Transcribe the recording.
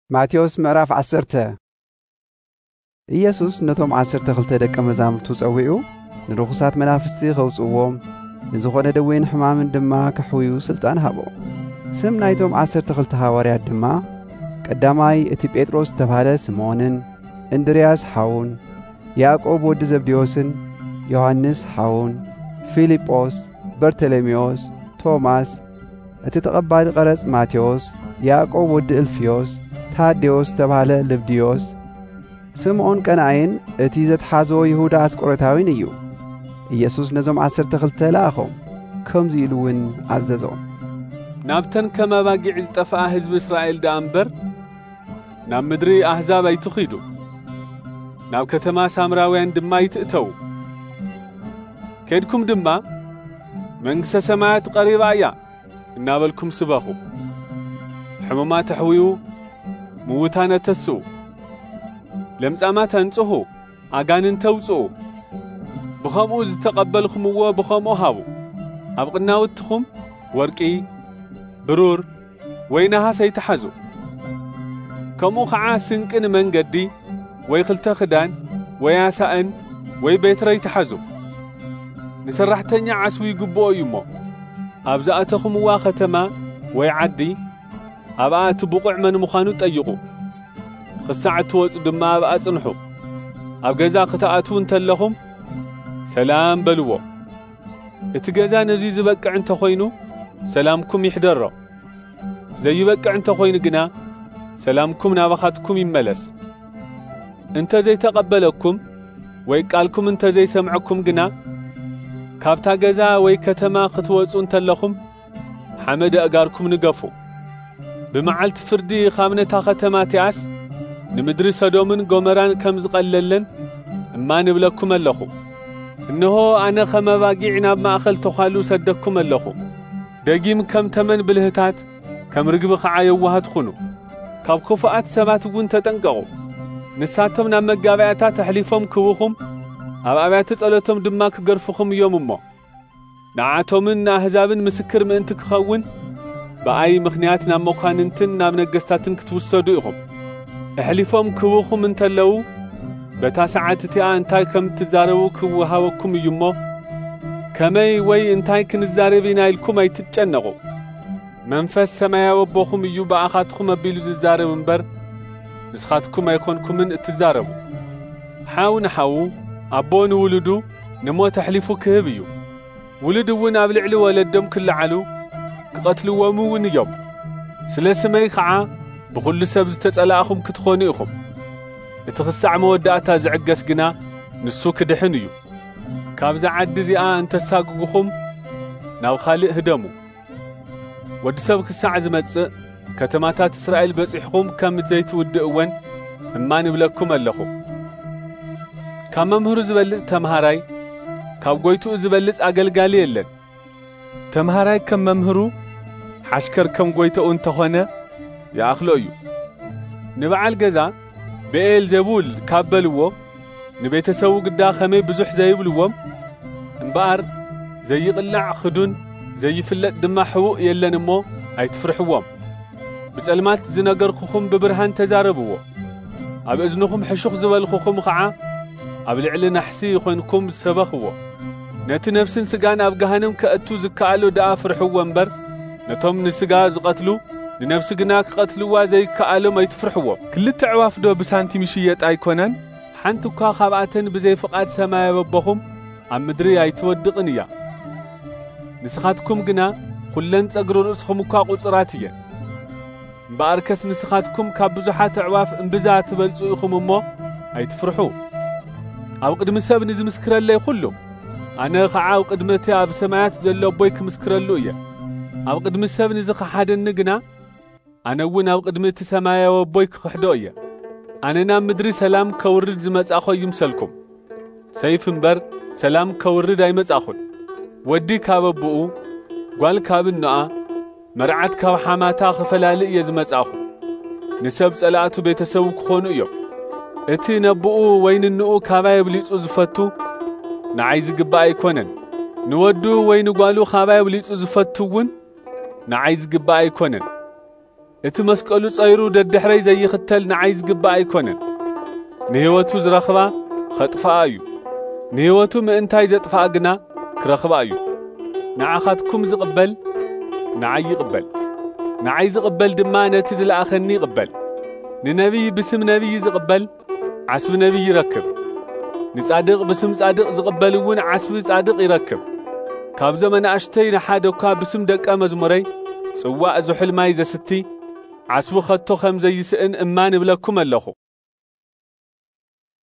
ማቴዎስ ምዕራፍ 10 ኢየሱስ ነቶም 12 ደቀ መዛሙርቱ ጸዊዑ ንርኹሳት መናፍስቲ ኸውጽዎም ንዝኾነ ደዌን ሕማምን ድማ ከሕውዩ ስልጣን ሃቦ። ስም ናይቶም 12 ሐዋርያት ድማ ቀዳማይ እቲ ጴጥሮስ ተባሃለ ስምዖንን፣ እንድርያስ ሓውን፣ ያዕቆብ ወዲ ዘብዴዎስን፣ ዮሐንስ ሓውን፣ ፊልጶስ፣ በርተሎሜዎስ፣ ቶማስ፣ እቲ ተቐባሊ ቀረጽ ማቴዎስ፣ ያዕቆብ ወዲ እልፍዮስ፣ ታዴዎስ ተባሃለ ልብድዮስ፣ ስምዖን ቀናይን እቲ ዘተሓዝዎ ይሁዳ አስቆሮታዊን እዩ። ኢየሱስ ነዞም 12 ለኣኾም ከምዚ ኢሉ እውን ኣዘዞም። ናብተን ከመባጊዕ ዝጠፍኣ ህዝቢ እስራኤል ዳ እምበር ናብ ምድሪ ኣሕዛብ ኣይትኺዱ፣ ናብ ከተማ ሳምራውያን ድማ ይትእተዉ። ከድኩም ድማ መንግሥተ ሰማያት ቀሪባ እያ እናበልኩም ስበኹ። ሕሙማት ኣሕውዩ፣ ምውታን ኣተስኡ፣ ለምጻማት አንጽሑ፣ ኣጋንንት ተውጽኡ። ብኸምኡ ዝተቐበልኹምዎ ብኸምኡ ሃቡ። ኣብ ቅናውትኹም ወርቂ፣ ብሩር ወይ ነሃስ ኣይትሓዙ። ከምኡ ኸዓ ስንቅን መንገዲ ወይ 2 ክዳን ወይ ኣሳእን ወይ ቤትረ ኣይትሓዙ። ንሰራሕተኛ ዓስዊ ይግብኦ እዩ እሞ ኣብ ዝኣተኹምዋ ከተማ ወይ ዓዲ ኣብኣ እቲ ብቑዕ መን ምዃኑ ጠይቑ። ክሳዕ እትወፁ ድማ ኣብኣ ጽንሑ። ኣብ ገዛ ክትኣትዉ እንተለኹም ሰላም በልዎ። እቲ ገዛ ነዙይ ዝበቅዕ እንተኾይኑ ሰላምኩም ይሕደሮ፣ ዘይበቅዕ እንተኾይኑ ግና ሰላምኩም ናባኻትኩም ይመለስ። እንተ ዘይተቐበለኩም ወይ ቃልኩም እንተ ዘይሰምዐኩም ግና ካብታ ገዛ ወይ ከተማ ክትወፁ እንተለኹም ሓመድ ኣጋርኩም ንገፉ። ብመዓልቲ ፍርዲ ካብ ነታ ከተማ ትያስ ንምድሪ ሰዶምን ጎመራን ከም ዝቐለለን እማ ንብለኩም ኣለኹ። እንሆ ኣነ ኸመባጊዕ ናብ ማእኸል ተዃሉ ሰደኩም ኣለኹ። ደጊም ከም ተመን ብልህታት ከም ርግቢ ኸዓ የዋሃት ኹኑ። ካብ ክፉኣት ሰባት እውን ተጠንቀቑ። ንሳቶም ናብ መጋባያታት ኣሕሊፎም ክውኹም ኣብ ኣብያተ ጸሎቶም ድማ ክገርፍኹም እዮም እሞ ንዓቶምን ንኣሕዛብን ምስክር ምእንቲ ክኸውን ብኣይ ምኽንያት ናብ መኳንንትን ናብ ነገሥታትን ክትውሰዱ ኢኹም። ኣሕሊፎም ክውኹም እንተለዉ በታ ሰዓት እቲኣ እንታይ ከም ትዛረቡ ክወሃበኩም እዩ እሞ ከመይ ወይ እንታይ ክንዛረብ ኢና ኢልኩም ኣይትጨነቑ። መንፈስ ሰማያዊ ኣቦኹም እዩ ብኣኻትኩም ኣቢሉ ዝዛረብ እምበር ንስኻትኩም ኣይኮንኩምን እትዛረቡ። ሓው ንሓዉ ኣቦ ንውሉዱ ንሞት ኣሕሊፉ ክህብ እዩ። ውሉድ እውን ኣብ ልዕሊ ወለዶም ክለዓሉ ክቐትልዎም እውን እዮም። ስለ ስመይ ኸዓ ብኹሉ ሰብ ዝተጸላእኹም ክትኾኑ ኢኹም። እቲ ክሳዕ መወዳእታ ዝዕገስ ግና ንሱ ክድሕን እዩ። ካብዛ ዓዲ እዚኣ እንተሳግጉኹም ናብ ካልእ ህደሙ። ወዲ ሰብ ክሳዕ ዝመጽእ ከተማታት እስራኤል በጺሕኹም ከም ዘይትውድእ እወን እማ ንብለኩም ኣለኹ። ካብ መምህሩ ዝበልጽ ተምሃራይ ካብ ጐይቱኡ ዝበልጽ ኣገልጋሊ የለን። ተምሃራይ ከም መምህሩ ሓሽከር ከም ጐይቶኡ እንተኾነ ይኣኽሎ እዩ። ንበዓል ገዛ ብኤል ዘቡል ካብ በልዎ ንቤተሰቡ ግዳ ኸመይ ብዙሕ ዘይብልዎም እምበኣር ዘይቕላዕ ኽዱን ዘይፍለጥ ድማ ሕቡእ የለን እሞ ኣይትፍርሕዎም። ብጸልማት ዝነገርኩኹም ብብርሃን ተዛረብዎ። ኣብ እዝንኹም ሕሹኽ ዝበልኹኹም ኸዓ ኣብ ልዕሊ ናሕሲ ኾንኩም ሰበኽዎ። ነቲ ነፍስን ስጋን ኣብ ገሃነም ከእቱ ዝከኣሉ ደኣ ፍርሕዎ እምበር ነቶም ንስጋ ዝቐትሉ ንነፍሲ ግና ክቐትልዋ ዘይከኣሎም ኣይትፍርሕዎ። ክልተ ዕዋፍ ዶ ብሳንቲም ይሽየጥ ኣይኮነን? ሓንቲ እኳ ካብኣተን ብዘይፍቓድ ሰማያዊ ኣቦኹም ኣብ ምድሪ ኣይትወድቕን እያ። ንስኻትኩም ግና ኲለን ጸጉሪ ርእስኹም እኳ ቝጽራት እየን። እምበኣርከስ ንስኻትኩም ካብ ብዙሓት ኣዕዋፍ እምብዛ ትበልጹ ኢኹም እሞ ኣይትፍርሑ። ኣብ ቅድሚ ሰብ ንዝምስክረለይ ኹሉ ኣነ ኸዓ ኣብ ቅድሚ እቲ ኣብ ሰማያት ዘሎ ኣቦይ ክምስክረሉ እየ። ኣብ ቅድሚ ሰብ ንዝኸሓደኒ ግና ኣነ እውን ኣብ ቅድሚ እቲ ሰማያዊ ኣቦይ ክኽሕዶ እየ። ኣነ ናብ ምድሪ ሰላም ከውርድ ዝመጻኹ ይምሰልኩም። ሰይፍ እምበር ሰላም ከውርድ ኣይመጻኹን። ወዲ ካብ ኣቦኡ፣ ጓል ካብ እኖኣ፣ መርዓት ካብ ሓማታ ክፈላልእ እየ ዝመጻኹ። ንሰብ ጸላእቱ ቤተሰቡ ክኾኑ እዮም። እቲ ነብኡ ወይ ንንኡ ካባይ ብሊጹ ዝፈቱ ንዓይ ዝግባእ ኣይኮነን። ንወዱ ወይ ንጓሉ ካባይ ብሊጹ ዝፈቱ እውን ንዓይ ዝግባእ ኣይኮነን። እቲ መስቀሉ ጸይሩ ደድሕረይ ዘይኽተል ንዓይ ዝግባእ ኣይኮነን። ንህይወቱ ዝረኽባ ኸጥፍኣ እዩ፣ ንህይወቱ ምእንታይ ዘጥፍኣ ግና ክረኽባ እዩ። ንዓኻትኩም ዝቕበል ንዓይ ይቕበል፣ ንዓይ ዝቕበል ድማ ነቲ ዝለኣኸኒ ይቕበል። ንነቢይ ብስም ነቢይ ዝቕበል ዓስቢ ነቢይ ይረክብ፣ ንጻድቕ ብስም ጻድቕ ዝቕበል እውን ዓስቢ ጻድቕ ይረክብ። ካብዞም ኣናእሽተይ ንሓደ እኳ ብስም ደቀ መዝሙረይ ጽዋዕ ዝሑል ማይ ዘስቲ ዓስቢ ኸቶ ከም ዘይስእን እማን እብለኩም ኣለኹ።